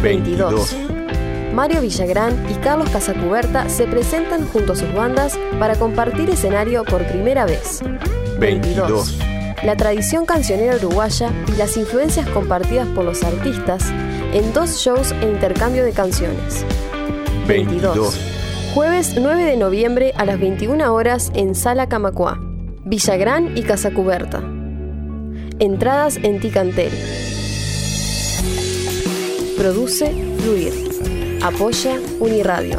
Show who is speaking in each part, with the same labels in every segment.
Speaker 1: 22. Mario Villagrán y Carlos Casacuberta se presentan junto a sus bandas para compartir escenario por primera vez. 22. La tradición cancionera uruguaya y las influencias compartidas por los artistas en 2 shows e intercambio de canciones. 22. Jueves 9 de noviembre a las 21 horas en Sala Camacuá. Villagrán y Casacuberta. Entradas en Ticantel. Produce Fluir. Apoya Uniradio.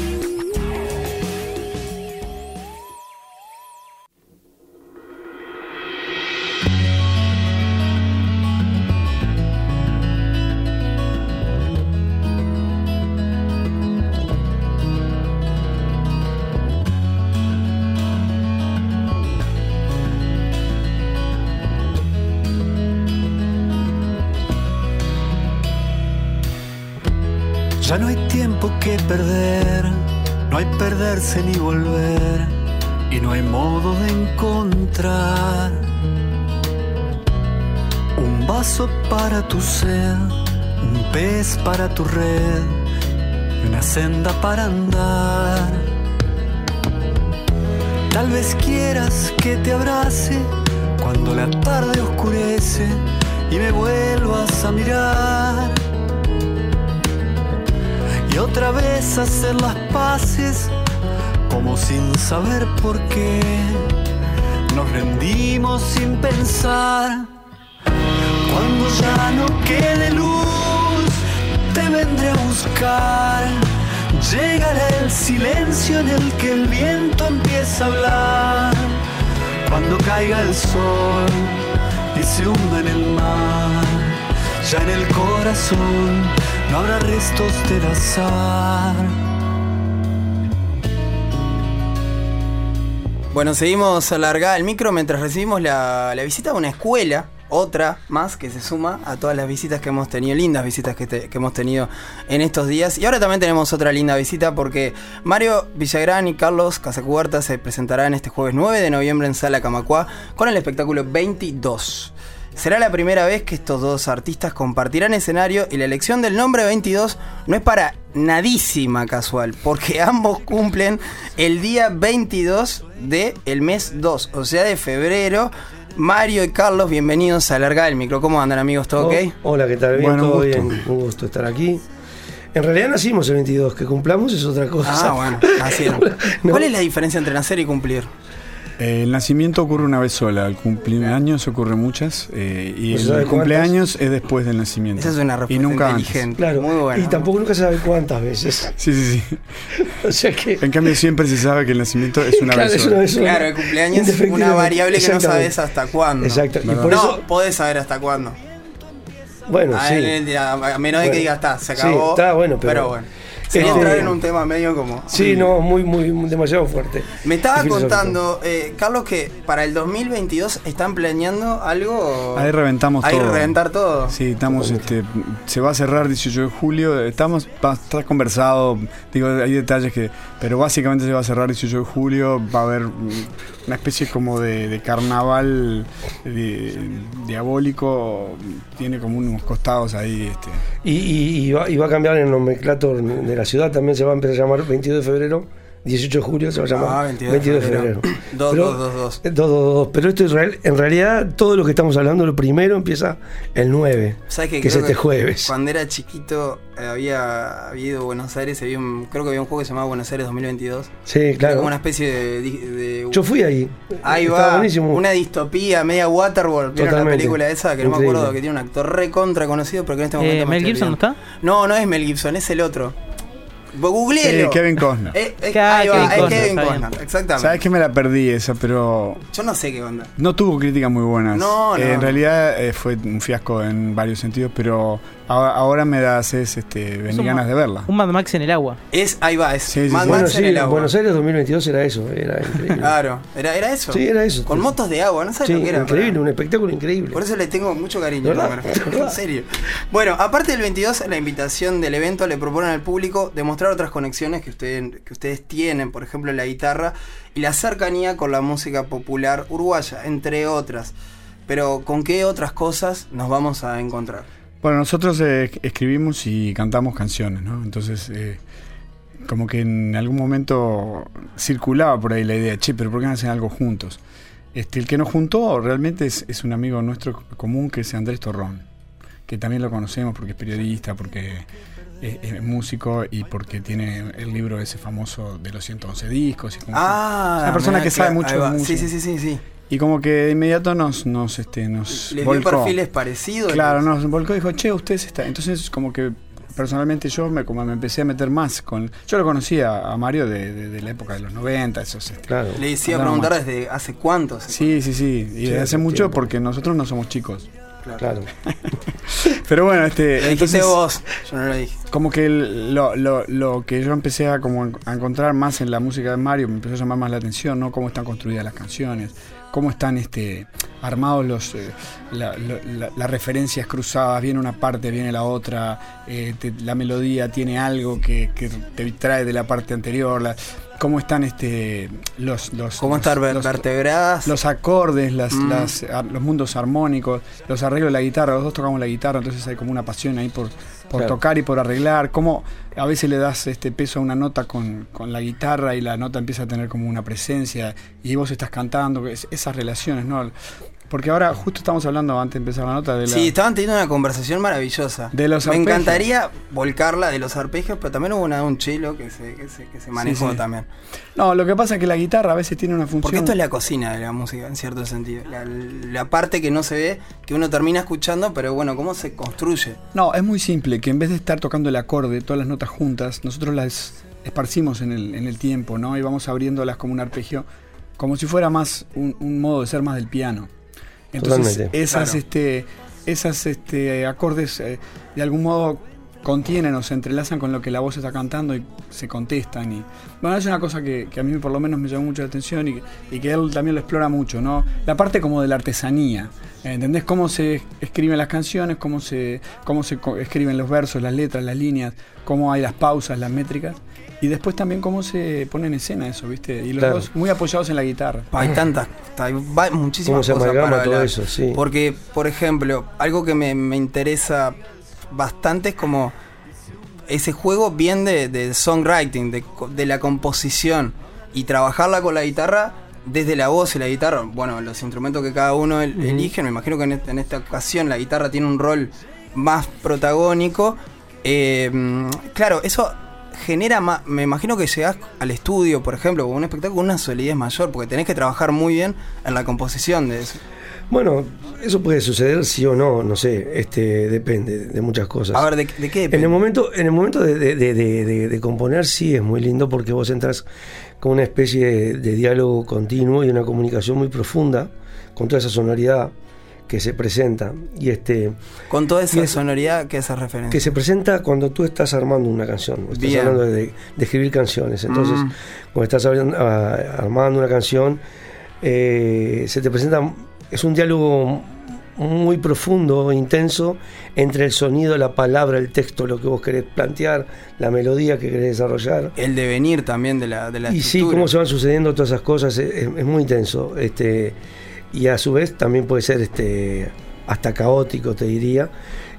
Speaker 2: Ya no hay tiempo que perder, no hay perderse ni volver, y no hay modo de encontrar un vaso para tu sed, un pez para tu red, y una senda para andar. Tal vez quieras que te abrace cuando la tarde oscurece y me vuelvas a mirar. Y otra vez hacer las paces, como sin saber por qué. Nos rendimos sin pensar. Cuando ya no quede luz, te vendré a buscar. Llegará el silencio en el que el viento empieza a hablar. Cuando caiga el sol y se hunda en el mar, ya en el corazón no habrá restos del azar.
Speaker 3: Bueno, seguimos alargada el micro mientras recibimos la visita de una escuela, otra más que se suma a todas las visitas que hemos tenido, lindas visitas que hemos tenido en estos días. Y ahora también tenemos otra linda visita porque Mario Villagrán y Carlos Casacuberta se presentarán este jueves 9 de noviembre en Sala Camacuá con el espectáculo 22. Será la primera vez que estos dos artistas compartirán escenario y la elección del nombre 22 no es para nadísima casual, porque ambos cumplen el día 22 del mes 2, o sea de febrero. Mario y Carlos, bienvenidos a Alargar el Micro. ¿Cómo andan, amigos? ¿Todo ok?
Speaker 4: Hola, ¿qué tal? Bien,
Speaker 3: bueno,
Speaker 4: todo bien. Un gusto estar aquí. En realidad nacimos el 22, que cumplamos es otra cosa.
Speaker 3: Ah, bueno, nacieron. No. ¿Cuál es la diferencia entre nacer y cumplir?
Speaker 5: El nacimiento ocurre una vez sola, el cumpleaños ocurre muchas y el cumpleaños es después del nacimiento.
Speaker 3: Esa es una respuesta inteligente.
Speaker 4: Claro,
Speaker 3: muy buena.
Speaker 4: Y tampoco nunca se sabe cuántas veces.
Speaker 5: Sí.
Speaker 4: O sea que...
Speaker 5: En cambio siempre se sabe que el nacimiento es una vez sola.
Speaker 3: Claro, el cumpleaños es una variable que no sabes hasta cuándo.
Speaker 4: Exacto.
Speaker 3: Y por eso podés saber hasta cuándo.
Speaker 4: Bueno, sí.
Speaker 3: A menos de que digas, se acabó.
Speaker 4: Sí, está bueno, pero
Speaker 3: bueno. Sería entrar en un tema medio como...
Speaker 4: Sí, no, muy demasiado fuerte.
Speaker 3: Me estaba contando, Carlos, que para el 2022 están planeando algo...
Speaker 5: Ahí reventamos todo.
Speaker 3: Ahí reventar todo.
Speaker 5: Sí, estamos, se va a cerrar 18 de julio, está conversado, digo, hay detalles que... Pero básicamente se va a cerrar 18 de julio, va a haber una especie como de carnaval diabólico, tiene como unos costados ahí.
Speaker 4: Y va a cambiar el nomenclator de la ciudad, también se va a empezar a llamar 22 de febrero, 18 de julio se va a llamar 22 de febrero. 222. Pero esto es real, en realidad todo lo que estamos hablando, lo primero empieza el 9, que es este jueves.
Speaker 3: Cuando era chiquito había ido a Buenos Aires, creo que había un juego que se llamaba Buenos Aires 2022.
Speaker 4: Sí, claro.
Speaker 3: Como una especie de
Speaker 4: Yo fui ahí.
Speaker 3: Ahí va, buenísimo. Una distopía, media Waterworld. ¿Vieron la película esa? Que no me acuerdo, que tiene un actor recontra conocido, pero que en este momento...
Speaker 6: ¿Mel Gibson no está?
Speaker 3: No es Mel Gibson, es el otro. Googleelo.
Speaker 5: Kevin Costner.
Speaker 3: Kevin Costner, exactamente.
Speaker 5: Sabes que me la perdí esa, pero...
Speaker 3: Yo no sé qué onda.
Speaker 5: No tuvo críticas muy buenas.
Speaker 3: No.
Speaker 5: En realidad fue un fiasco en varios sentidos, pero ahora me da ganas de verla.
Speaker 6: Un Mad Max en el agua.
Speaker 3: Ahí va,
Speaker 4: Mad Max en el agua. Buenos Aires 2022 era eso, era increíble.
Speaker 3: Claro, era eso.
Speaker 4: Sí, era eso.
Speaker 3: Con motos de agua, no sabes lo que era.
Speaker 4: Increíble, un espectáculo increíble.
Speaker 3: Por eso le tengo mucho cariño.
Speaker 4: ¿Verdad?
Speaker 3: En serio. Bueno, aparte del 22, la invitación del evento le proponen al público demostrar otras conexiones que ustedes tienen, por ejemplo la guitarra y la cercanía con la música popular uruguaya, entre otras. Pero ¿con qué otras cosas nos vamos a encontrar?
Speaker 5: Bueno, nosotros escribimos y cantamos canciones, ¿no? Entonces, como que en algún momento circulaba por ahí la idea, pero ¿por qué no hacen algo juntos? El que nos juntó realmente es un amigo nuestro común, que es Andrés Torrón, que también lo conocemos porque es periodista, porque es músico y porque tiene el libro ese famoso de los 111 discos. Y una persona que sabe mucho de música.
Speaker 3: Sí.
Speaker 5: Y como que de inmediato nos
Speaker 3: ¿Les
Speaker 5: volcó.
Speaker 3: dio perfiles parecidos?
Speaker 5: Claro, nos volcó y dijo, ustedes están. Entonces, como que personalmente yo me empecé a meter más con... Yo lo conocía a Mario de la época de los 90, esos...
Speaker 4: Claro.
Speaker 3: Le decía preguntar desde hace cuántos.
Speaker 5: Sí. Y desde hace mucho, porque nosotros no somos chicos.
Speaker 4: Claro.
Speaker 5: Pero bueno,
Speaker 3: lo dijiste vos, yo no lo dije.
Speaker 5: Como que lo que yo empecé a encontrar más en la música de Mario, me empezó a llamar más la atención, ¿no? Cómo están construidas las canciones, cómo están armados las referencias cruzadas, viene una parte, viene la otra, la melodía tiene algo que te trae de la parte anterior, cómo están
Speaker 3: cómo están vertebradas,
Speaker 5: los acordes, los mundos armónicos, los arreglos de la guitarra. Los dos tocamos la guitarra, entonces hay como una pasión ahí por tocar y por arreglar. Cómo a veces le das peso a una nota con la guitarra y la nota empieza a tener como una presencia y vos estás cantando, esas relaciones, ¿no? Porque ahora justo estamos hablando, antes de empezar la nota,
Speaker 3: Sí, estaban teniendo una conversación maravillosa.
Speaker 5: De los arpegios.
Speaker 3: Me encantaría volcarla de los arpegios, pero también hubo un chelo que se manejó también.
Speaker 5: No, lo que pasa es que la guitarra a veces tiene una función...
Speaker 3: Porque esto es la cocina de la música, en cierto sentido. La parte que no se ve, que uno termina escuchando, pero bueno, ¿cómo se construye?
Speaker 5: No, es muy simple, que en vez de estar tocando el acorde, todas las notas juntas, nosotros las esparcimos en el tiempo, ¿no? Y vamos abriéndolas como un arpegio, como si fuera más un modo de ser más del piano. Entonces esas acordes de algún modo contienen o se entrelazan con lo que la voz está cantando y se contestan. Y bueno, es una cosa que a mí por lo menos me llamó mucho la atención y que él también lo explora mucho, ¿no? La parte como de la artesanía, ¿entendés? Cómo se escriben las canciones, cómo se escriben los versos, las letras, las líneas, cómo hay las pausas, las métricas. Y después también cómo se pone en escena eso, ¿viste? Y los dos muy apoyados en la guitarra.
Speaker 3: Hay muchísimas cosas para hablar.
Speaker 4: Todo eso, sí.
Speaker 3: Porque, por ejemplo, algo que me interesa bastante es como ese juego bien de songwriting, de la composición y trabajarla con la guitarra desde la voz y la guitarra. Bueno, los instrumentos que cada uno elige, me imagino que en esta ocasión la guitarra tiene un rol más protagónico. Claro, eso genera más, me imagino que llegás al estudio, por ejemplo, con un espectáculo con una solidez mayor, porque tenés que trabajar muy bien en la composición de eso.
Speaker 4: Bueno, eso puede suceder sí o no, no sé, depende de muchas cosas.
Speaker 3: A ver, ¿de qué depende?
Speaker 4: En el momento de componer sí es muy lindo, porque vos entras con una especie de diálogo continuo y una comunicación muy profunda con toda esa sonoridad que se presenta y
Speaker 3: con toda esa sonoridad que esa referencia
Speaker 4: que se presenta cuando tú estás armando una canción, estás hablando de escribir canciones. Entonces cuando estás armando una canción se te presenta, es un diálogo muy profundo, intenso, entre el sonido, la palabra, el texto, lo que vos querés plantear, la melodía que querés desarrollar,
Speaker 3: el devenir también de la
Speaker 4: y sí, cómo se van sucediendo todas esas cosas, es muy intenso, y a su vez también puede ser hasta caótico, te diría,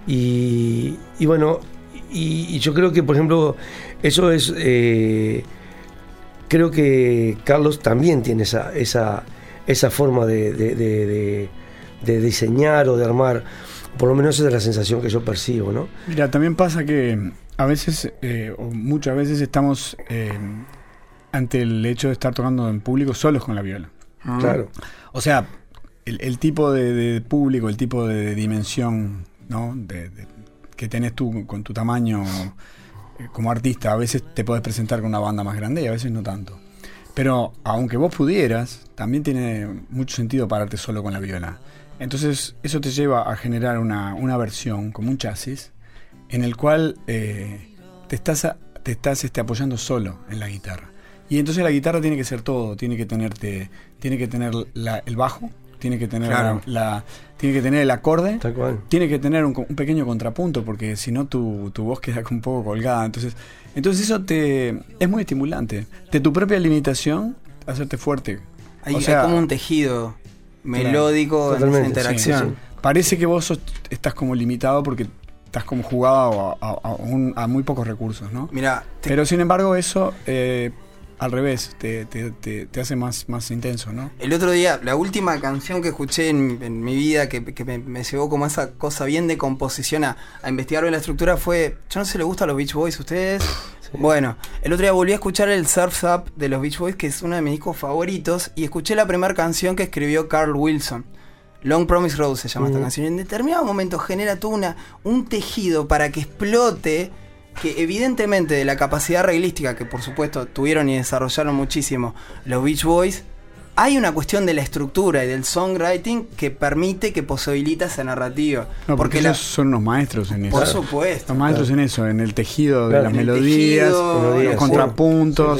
Speaker 4: y bueno, y yo creo que, por ejemplo, eso es creo que Carlos también tiene esa forma de diseñar o de armar, por lo menos esa es la sensación que yo percibo, ¿no?
Speaker 5: Mira, también pasa que a veces o muchas veces estamos ante el hecho de estar tocando en público solos con la viola.
Speaker 4: Claro.
Speaker 5: O sea, el tipo de público, el tipo de dimensión, ¿no? Que tenés tú con tu tamaño como artista, a veces te podés presentar con una banda más grande y a veces no tanto. Pero aunque vos pudieras, también tiene mucho sentido pararte solo con la viola. Entonces eso te lleva a generar una versión como un chasis en el cual te estás apoyando solo en la guitarra. Y entonces la guitarra tiene que ser todo, tiene que tener el bajo, tiene que tener tiene que tener el acorde,
Speaker 4: tal cual,
Speaker 5: tiene que tener un pequeño contrapunto, porque si no tu voz queda un poco colgada. Entonces eso es muy estimulante. De tu propia limitación, hacerte fuerte.
Speaker 3: Hay como un tejido melódico en esa interacción.
Speaker 5: Sí. Parece que vos estás como limitado porque estás como jugado a muy pocos recursos, ¿no?
Speaker 3: Mirá,
Speaker 5: pero sin embargo eso al revés te hace más intenso, ¿no?
Speaker 3: El otro día, la última canción que escuché en mi vida que me llevó como esa cosa bien de composición a investigar bien la estructura fue, yo no sé si les gusta a los Beach Boys, ¿ustedes? Sí. Bueno, el otro día volví a escuchar el Surf's Up de los Beach Boys, que es uno de mis discos favoritos, y escuché la primera canción que escribió Carl Wilson. Long Promised Road se llama esta canción. Y en determinado momento genera todo un tejido para que explote, que evidentemente de la capacidad arreglística que por supuesto tuvieron y desarrollaron muchísimo los Beach Boys, hay una cuestión de la estructura y del songwriting que permite, que posibilita esa narrativa.
Speaker 5: No, porque ellos son unos maestros en eso.
Speaker 3: Por supuesto.
Speaker 5: Los maestros en eso, en el tejido de las melodías, los contrapuntos,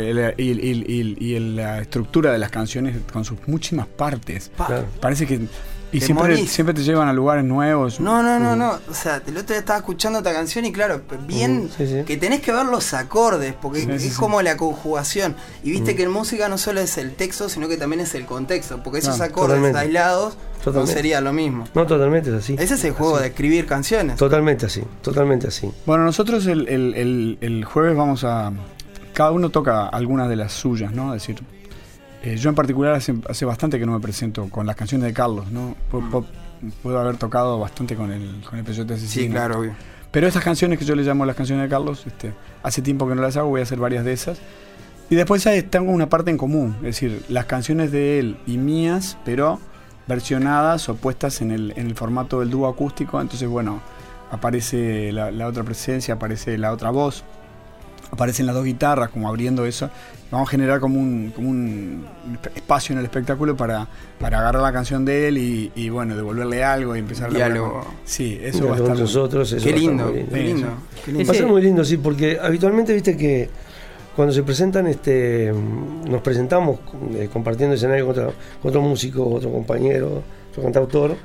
Speaker 5: y la estructura de las canciones con sus muchísimas partes. Parece que... Y siempre te llevan a lugares nuevos.
Speaker 3: No. O sea, el otro día estaba escuchando esta canción y claro, bien que tenés que ver los acordes, porque es como la conjugación. Y viste que en música no solo es el texto, sino que también es el contexto, porque esos acordes aislados no sería lo mismo.
Speaker 4: No, totalmente es así.
Speaker 3: Ese es el juego de escribir canciones.
Speaker 4: Totalmente así.
Speaker 5: Bueno, nosotros el jueves vamos a... Cada uno toca algunas de las suyas, ¿no? Es decir... yo en particular hace bastante que no me presento con las canciones de Carlos, ¿no? Puedo haber tocado bastante con el Peyote Asesino.
Speaker 3: Sí, claro, obvio.
Speaker 5: Pero estas canciones que yo le llamo las canciones de Carlos, hace tiempo que no las hago, voy a hacer varias de esas. Y después tengo una parte en común, es decir, las canciones de él y mías, pero versionadas o puestas en el formato del dúo acústico. Entonces, bueno, aparece la otra presencia, aparece la otra voz, aparecen las dos guitarras como abriendo eso. Vamos a generar como un espacio en el espectáculo para agarrar la canción de él y bueno, devolverle algo y empezar a
Speaker 3: diálogo.
Speaker 5: Sí, eso va a estar
Speaker 4: nosotros.
Speaker 3: Qué lindo.
Speaker 4: Va a ser muy lindo, sí, porque habitualmente viste que cuando se presentan, nos presentamos compartiendo escenario con otro músico, otro compañero, otro cantautor.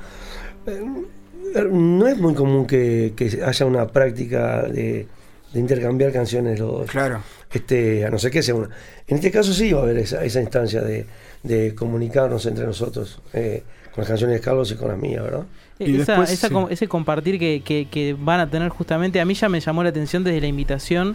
Speaker 4: No es muy común que haya una práctica de intercambiar canciones los dos.
Speaker 3: Claro.
Speaker 4: A no ser que sea una. En este caso sí va a haber esa instancia de comunicarnos entre nosotros con las canciones de Carlos y con las mías, ¿verdad?
Speaker 6: Y ese compartir que van a tener justamente, a mí ya me llamó la atención desde la invitación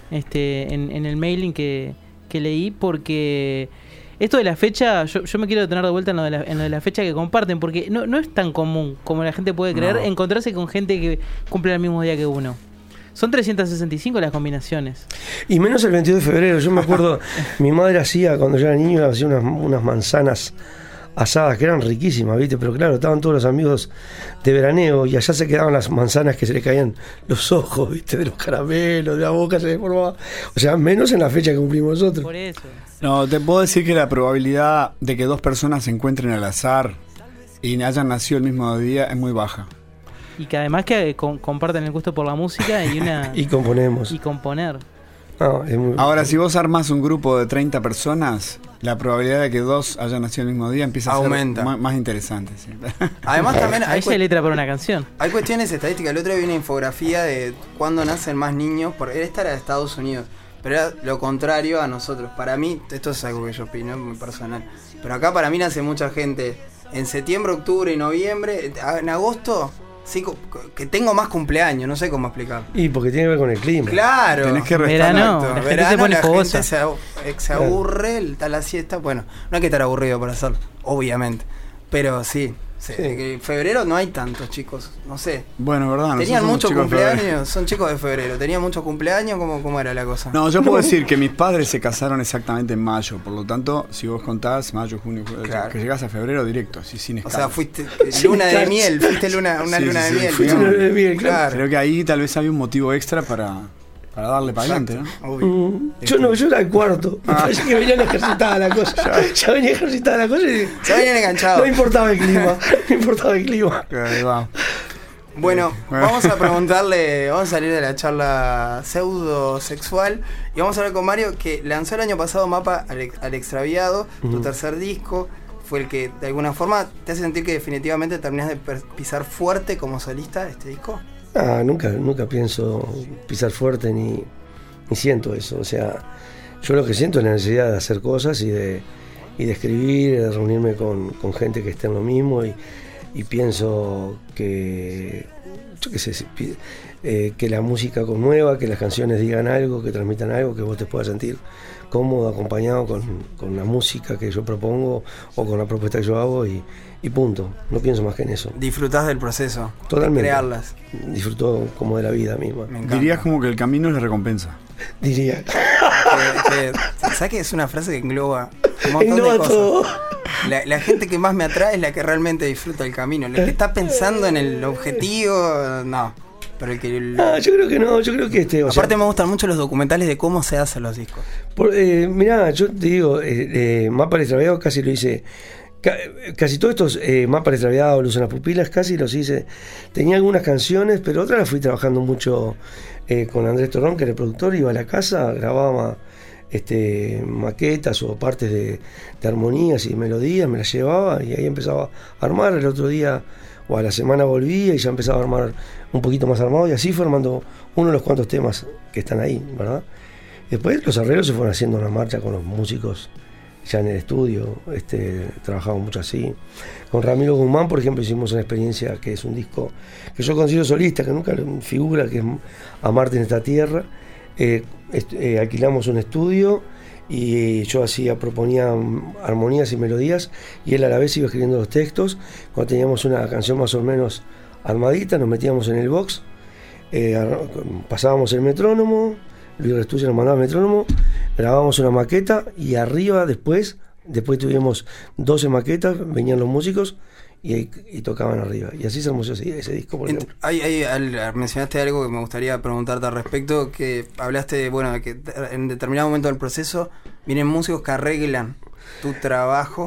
Speaker 6: en el mailing que leí, porque esto de la fecha, yo me quiero detener de vuelta en lo de la fecha que comparten, porque no es tan común como la gente puede creer encontrarse con gente que cumple el mismo día que uno. Son 365 las combinaciones.
Speaker 4: Y menos el 22 de febrero. Yo me acuerdo, mi madre cuando yo era niño, hacía unas manzanas asadas que eran riquísimas, ¿viste? Pero claro, estaban todos los amigos de veraneo y allá se quedaban las manzanas que se le caían los ojos, ¿viste? De los caramelos, de la boca se deformaba. O sea, menos en la fecha que cumplimos nosotros.
Speaker 6: Por eso.
Speaker 5: No, te puedo decir que la probabilidad de que dos personas se encuentren al azar y hayan nacido el mismo día es muy baja.
Speaker 6: Y que además que comparten el gusto por la música
Speaker 4: y componemos.
Speaker 6: Y componer.
Speaker 5: Ahora, si vos armás un grupo de 30 personas, la probabilidad de que dos hayan nacido el mismo día empieza a ser más interesante. Sí.
Speaker 3: Además también
Speaker 6: hay letra para una canción.
Speaker 3: Hay cuestiones estadísticas. El otro día vi una infografía de cuándo nacen más niños, porque esta era de Estados Unidos, pero era lo contrario a nosotros. Para mí, esto es algo que yo opino, es muy personal, pero acá para mí nace mucha gente en septiembre, octubre y noviembre. En agosto... Sí, que tengo más cumpleaños, no sé cómo explicar.
Speaker 4: Y porque tiene que ver con el clima.
Speaker 3: Claro.
Speaker 5: Tenés que restar.
Speaker 6: Verano, la gente
Speaker 3: se aburre, está la siesta. Bueno, no hay que estar aburrido para hacerlo, obviamente. Pero sí. En febrero no hay tantos chicos, no sé.
Speaker 5: Bueno, verdad.
Speaker 3: Tenían muchos cumpleaños, son chicos de febrero. Tenían muchos cumpleaños, ¿cómo era la cosa?
Speaker 5: No, yo puedo decir que mis padres se casaron exactamente en mayo. Por lo tanto, si vos contás mayo, junio, julio, que llegás a febrero directo, así sin escalas.
Speaker 3: O sea, fuiste luna de miel, fuiste una luna de miel.
Speaker 4: Fuiste luna de miel, claro.
Speaker 5: Creo que ahí tal vez había un motivo extra para darle para adelante, ¿no?
Speaker 4: Yo era el cuarto. Me parece que venían ejercitada la cosa. Ya venía ejercitada la cosa y
Speaker 3: ya venían enganchados.
Speaker 4: No importaba el clima.
Speaker 3: Bueno, vamos a preguntarle, vamos a salir de la charla pseudo sexual y vamos a hablar con Mario, que lanzó el año pasado Mapa al Extraviado, tu tercer disco. Fue el que de alguna forma te hace sentir que definitivamente terminás de pisar fuerte como solista este disco.
Speaker 4: Nunca pienso pisar fuerte ni siento eso. O sea, yo lo que siento es la necesidad de hacer cosas y de escribir, de reunirme con gente que esté en lo mismo y y pienso que, yo qué sé, que la música conmueva, que las canciones digan algo, que transmitan algo, que vos te puedas sentir cómodo, acompañado con la música que yo propongo o con la propuesta que yo hago y punto. No pienso más que en eso.
Speaker 3: ¿Disfrutás del proceso?
Speaker 4: Totalmente.
Speaker 3: De crearlas.
Speaker 4: Disfruto como de la vida misma.
Speaker 5: Dirías como que el camino es la recompensa.
Speaker 4: Diría.
Speaker 3: ¿Sabes que es una frase que engloba un montón de cosas? Todo. La gente que más me atrae es la que realmente disfruta el camino. La que está pensando en el objetivo, no. Pero el que
Speaker 4: yo creo que no, yo creo que
Speaker 3: aparte me gustan mucho los documentales de cómo se hacen los discos.
Speaker 4: Mirá, yo te digo, Mapa Extraviado casi lo hice. Casi todos estos Mapas Extraviados, Luz en las Pupilas, casi los hice. Tenía algunas canciones, pero otras las fui trabajando mucho con Andrés Torrón, que era el productor. Iba a la casa, grababa maquetas o partes de armonías y melodías, me las llevaba y ahí empezaba a armar. El otro día o a la semana volvía y ya empezaba a armar un poquito más armado, y así fue armando uno de los cuantos temas que están ahí, ¿verdad? Después los arreglos se fueron haciendo en la marcha con los músicos ya en el estudio, trabajamos mucho así. Con Ramiro Guzmán, por ejemplo, hicimos una experiencia que es un disco que yo considero solista, que nunca figura, que es Amarte en esta tierra. Alquilamos un estudio y yo proponía armonías y melodías y él a la vez iba escribiendo los textos. Cuando teníamos una canción más o menos armadita, nos metíamos en el box, pasábamos el metrónomo, Luis Restuccia nos mandaba el metrónomo, grabábamos una maqueta y arriba después tuvimos 12 maquetas, venían los músicos y tocaban arriba. Y así se armó ese disco, por ejemplo.
Speaker 3: Mencionaste algo que me gustaría preguntarte al respecto, que hablaste de que en determinado momento del proceso vienen músicos que arreglan tu trabajo.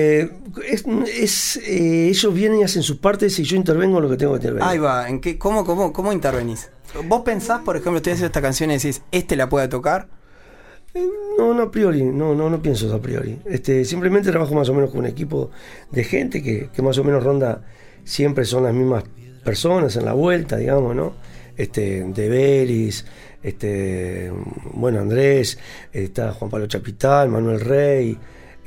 Speaker 4: Ellos vienen y hacen sus partes y yo intervengo en lo que tengo que intervenir.
Speaker 3: Ahí va, ¿cómo intervenís? ¿Vos pensás, por ejemplo, estoy haciendo esta canción y decís, la puede tocar?
Speaker 4: No, a priori, no pienso eso a priori. Simplemente trabajo más o menos con un equipo de gente que más o menos ronda, siempre son las mismas personas en la vuelta, digamos, ¿no? De Beris, Andrés, está Juan Pablo Chapital, Manuel Rey,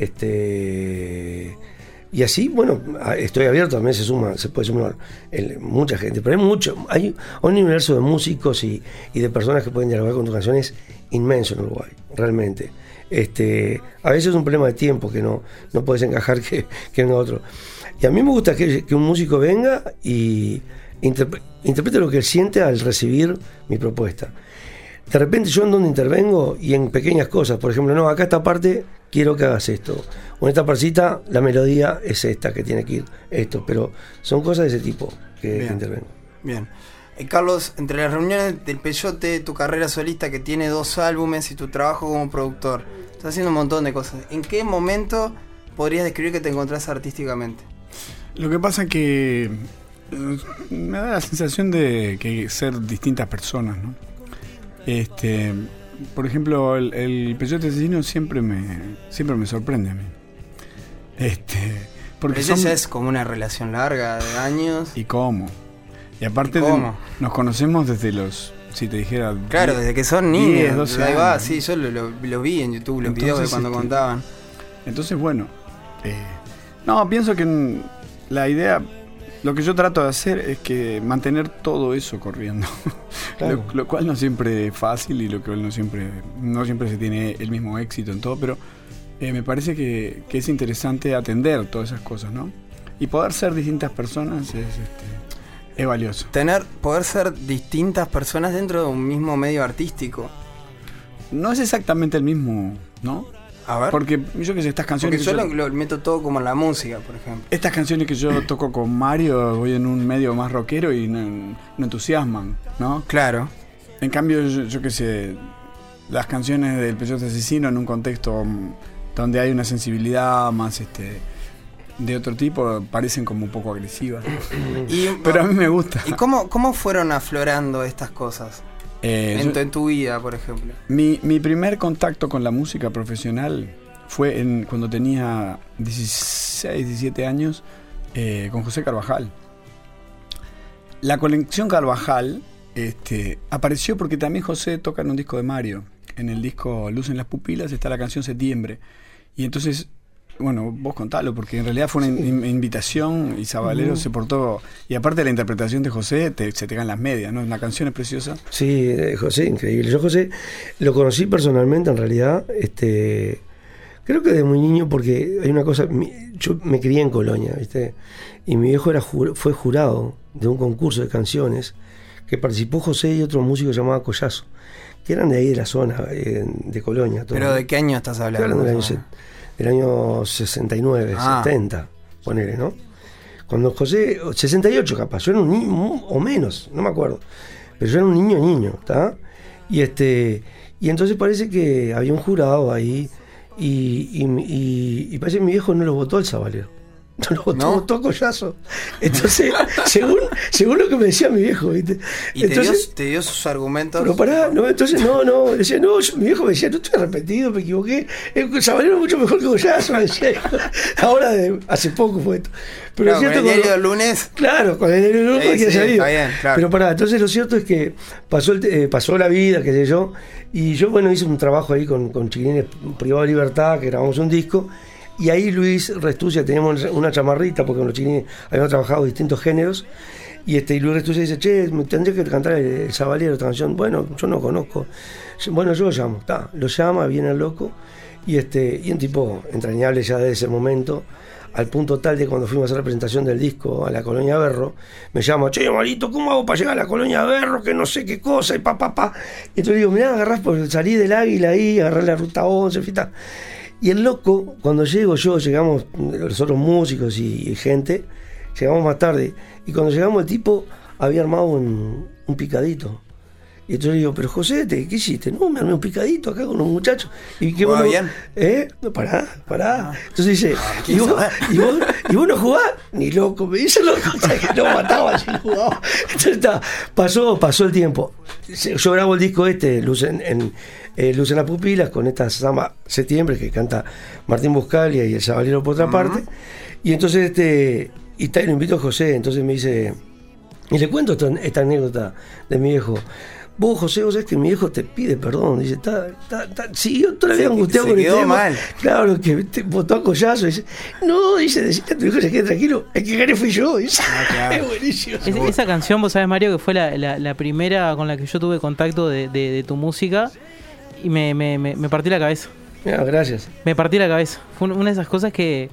Speaker 4: y así, estoy abierto, también se puede sumar mucha gente, pero hay un universo de músicos y de personas que pueden dialogar con tus canciones inmenso en Uruguay, realmente. A veces es un problema de tiempo que no puedes encajar que en otro. Y a mí me gusta que un músico venga y interprete lo que él siente al recibir mi propuesta. De repente yo en donde intervengo y en pequeñas cosas, por ejemplo, acá esta parte quiero que hagas esto, o en esta partecita la melodía es esta, que tiene que ir esto, pero son cosas de ese tipo que intervengo.
Speaker 3: Bien. Carlos, entre las reuniones del Peyote, tu carrera solista que tiene 2 álbumes y tu trabajo como productor, estás haciendo un montón de cosas. ¿En qué momento podrías describir que te encontrás artísticamente?
Speaker 5: Lo que pasa es que me da la sensación de que ser distintas personas, ¿no? Por ejemplo, el Peyote Asesino siempre me sorprende a mí.
Speaker 3: Porque eso ya es como una relación larga de años.
Speaker 5: ¿Y cómo? Y aparte nos conocemos desde si te dijera...
Speaker 3: Claro, desde que son niños.
Speaker 5: 10, 12
Speaker 3: ahí va,
Speaker 5: años.
Speaker 3: sí, yo lo vi en YouTube, los videos de cuando contaban.
Speaker 5: Entonces, pienso que la idea... Lo que yo trato de hacer es que mantener todo eso corriendo. Claro. lo cual no siempre es fácil y lo cual no siempre se tiene el mismo éxito en todo, pero me parece que es interesante atender todas esas cosas, ¿no? Y poder ser distintas personas es valioso.
Speaker 3: Poder ser distintas personas dentro de un mismo medio artístico.
Speaker 5: No es exactamente el mismo, ¿no?
Speaker 3: A ver.
Speaker 5: Porque yo que sé, estas canciones...
Speaker 3: Porque yo lo meto todo como en la música, por ejemplo.
Speaker 5: Estas canciones que yo toco con Mario, voy en un medio más rockero y no entusiasman, ¿no?
Speaker 3: Claro.
Speaker 5: En cambio, yo que sé, las canciones del Peyote Asesino en un contexto donde hay una sensibilidad más de otro tipo, parecen como un poco agresivas. Pero a mí me gusta.
Speaker 3: ¿Y cómo fueron aflorando estas cosas? En tu vida, por ejemplo.
Speaker 5: Mi primer contacto con la música profesional fue cuando tenía 16, 17 años, con José Carvajal. La colección Carvajal apareció porque también José toca en un disco de Mario. En el disco Luz en las Pupilas está la canción Septiembre. Y entonces bueno, vos contalo, porque en realidad fue una invitación y Sabalero se portó, y aparte de la interpretación de José, se te caen las medias, ¿no? La canción es preciosa.
Speaker 4: Sí, José, increíble. Yo José lo conocí personalmente, en realidad, creo que de muy niño, porque hay una cosa, yo me crié en Colonia, ¿viste? Y mi viejo fue jurado de un concurso de canciones que participó José y otro músico llamado Collazo, que eran de ahí de la zona, de Colonia. Todo.
Speaker 3: ¿Pero de qué año estás hablando?
Speaker 4: Del año 69, 70, ponele, ¿no? Cuando José, 68 capaz, yo era un niño, o menos, no me acuerdo, pero yo era un niño, ¿está? Y entonces parece que había un jurado ahí, y parece que mi viejo no lo votó el Sabalero. No, votó Collazo. Entonces, según lo que me decía mi viejo, ¿viste?
Speaker 3: ¿Y entonces, te dio sus argumentos?
Speaker 4: Pero pará, entonces decía, mi viejo me decía, no estoy arrepentido, me equivoqué. El Sabalero es mucho mejor que Collazo, me decía. Ahora, hace poco fue esto. Pero
Speaker 3: claro, con el diario del lunes.
Speaker 4: Claro, con el diario del lunes
Speaker 3: sí, está bien, claro.
Speaker 4: Pero pará, entonces lo cierto es que pasó la vida, qué sé yo, y yo, bueno, hice un trabajo ahí con Chiquilines Privado de Libertad, que grabamos un disco. Y ahí Luis Restucia, teníamos una chamarrita, porque con los chiquilines habíamos trabajado distintos géneros, y Luis Restucia dice, che, me tendría que cantar el Sabalero, esta canción. Bueno, yo no conozco. Bueno, yo lo llamo, lo llama, viene el loco, y un tipo entrañable ya desde ese momento, al punto tal de cuando fuimos a hacer la presentación del disco a la Colonia Berro, me llama, che, Marito, ¿cómo hago para llegar a la Colonia Berro? Que no sé qué cosa, y pa. Y entonces digo, mirá, salí del Águila ahí, agarré la ruta 11, fita. Y el loco, cuando llegamos los otros músicos y gente, llegamos más tarde, y cuando llegamos el tipo había armado un picadito. Y entonces digo, pero José, ¿qué hiciste? No, me armé un picadito acá con los muchachos. Y qué bueno.
Speaker 3: Bien?
Speaker 4: No, pará. Entonces dice, ¿y vos no jugás? Ni loco, me dice loco, o sea, que no mataba si jugaba. Entonces pasó el tiempo. Yo grabo el disco Luz en las pupilas, con esta Samba Septiembre que canta Martín Buscalia y el Sabalero por otra parte. Y entonces lo invito a José, entonces me dice, y le cuento esta anécdota de mi viejo. Vos, José, vos sabés que mi viejo te pide perdón. Dice, sí, yo todavía angustiado con el tema.
Speaker 3: Mal.
Speaker 4: Claro, que te votó a Collazo. Dice, no, decirle a tu hijo se quede tranquilo. El que gané fui yo. Dice,
Speaker 3: claro.
Speaker 4: Es buenísimo.
Speaker 6: Esa canción, vos sabés, Mario, que fue la primera con la que yo tuve contacto de tu música, y me partí la cabeza.
Speaker 4: Gracias.
Speaker 6: Me partí la cabeza. Fue una de esas cosas que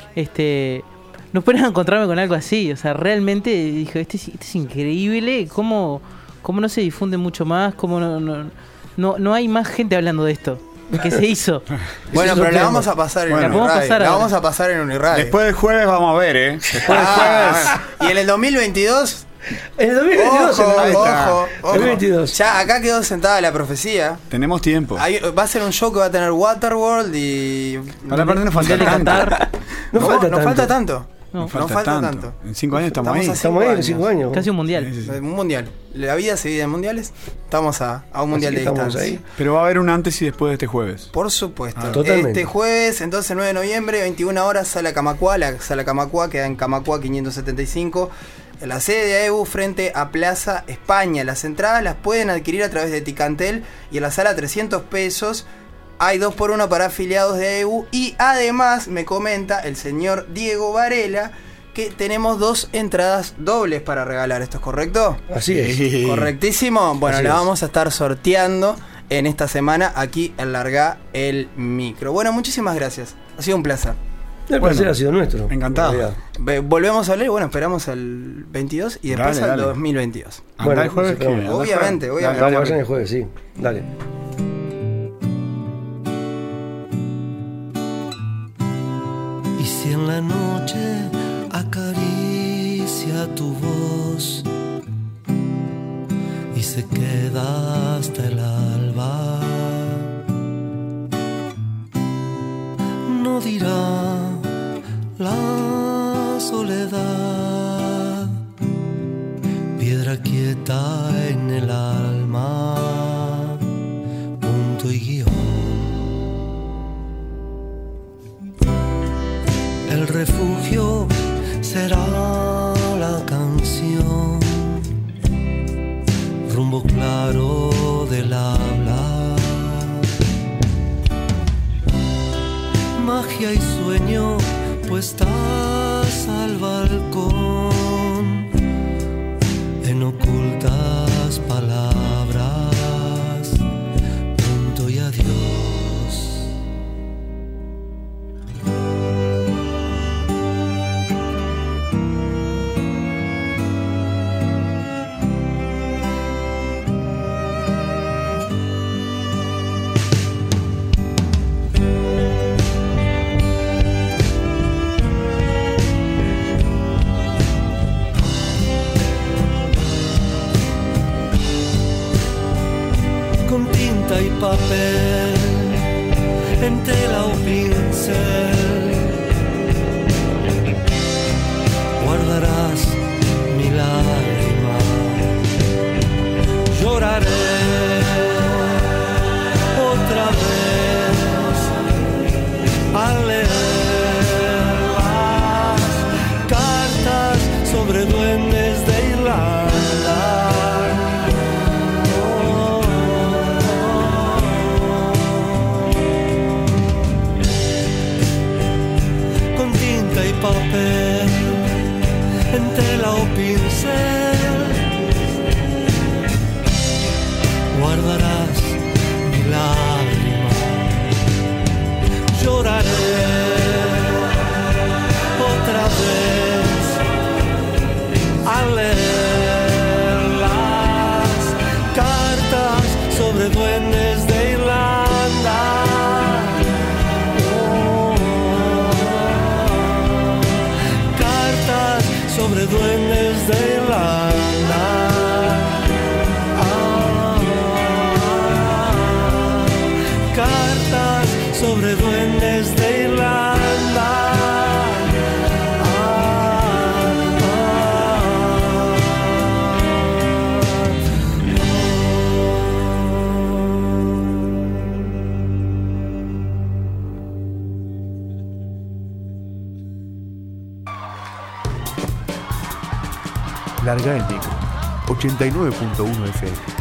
Speaker 6: no esperaba encontrarme con algo así. O sea, realmente dije, este es increíble. ¿Cómo no se difunde mucho más? ¿Cómo no hay más gente hablando de esto? Que se hizo.
Speaker 3: Bueno, pero la vamos a pasar en Uniradio. La vamos a pasar en Uniradio.
Speaker 5: Después del jueves vamos a ver, Después del jueves.
Speaker 3: Y en el 2022...
Speaker 4: En el 2022.
Speaker 3: Ojo.
Speaker 4: 2022.
Speaker 3: Ya acá quedó sentada la profecía.
Speaker 5: Tenemos tiempo.
Speaker 3: Va a ser un show que va a tener Waterworld y...
Speaker 5: Ahora aparte nos falta tanto.
Speaker 3: No falta tanto.
Speaker 5: No falta tanto. En 5 años estamos ahí.
Speaker 4: Estamos ahí en 5 años.
Speaker 6: Casi un mundial.
Speaker 3: Sí. Un mundial. La vida se divide en mundiales. Estamos a un mundial de distancia. Ahí.
Speaker 5: Pero va a haber un antes y después de este jueves.
Speaker 3: Por supuesto.
Speaker 4: Totalmente.
Speaker 3: Este jueves, entonces 9 de noviembre, 21 horas, Sala Camacuá. La Sala Camacuá queda en Camacuá 575. En la sede de AEBU frente a Plaza España. Las entradas las pueden adquirir a través de Ticantel y en la sala 300 pesos. Hay 2x1 para afiliados de AEBU. Y además me comenta el señor Diego Varela que tenemos 2 entradas dobles para regalar. ¿Esto es correcto?
Speaker 4: Así es.
Speaker 3: Correctísimo. Bueno, la vamos a estar sorteando en esta semana aquí en Larga el Micro. Bueno, muchísimas gracias. Ha sido un placer.
Speaker 4: El placer ha sido nuestro.
Speaker 5: Encantado.
Speaker 3: Volvemos a hablar, bueno, esperamos al 22 y después al 2022.
Speaker 5: Bueno, el jueves que
Speaker 3: obviamente.
Speaker 4: Dale, vayan el jueves, sí. Dale.
Speaker 2: Y si en la noche acaricia tu voz y se queda hasta el alba, no dirá la soledad, piedra quieta en el alma, punto y guión. El refugio será la canción, rumbo claro del habla, magia y sueño estás al balcón, en ocultas palabras, punto y adiós. Y papel, en tela o pincel, guardarás mi lágrima, lloraré otra vez al leer las cartas sobre duendes de Irlanda. Papel, en tela o pincel, guardarás mi lágrima, lloraré otra vez al leer las cartas sobre duendes de Irlanda. Sobre duendes de Irlanda. Cartas sobre duendes de Irlanda.
Speaker 7: Larga el micro. 89.1 FM.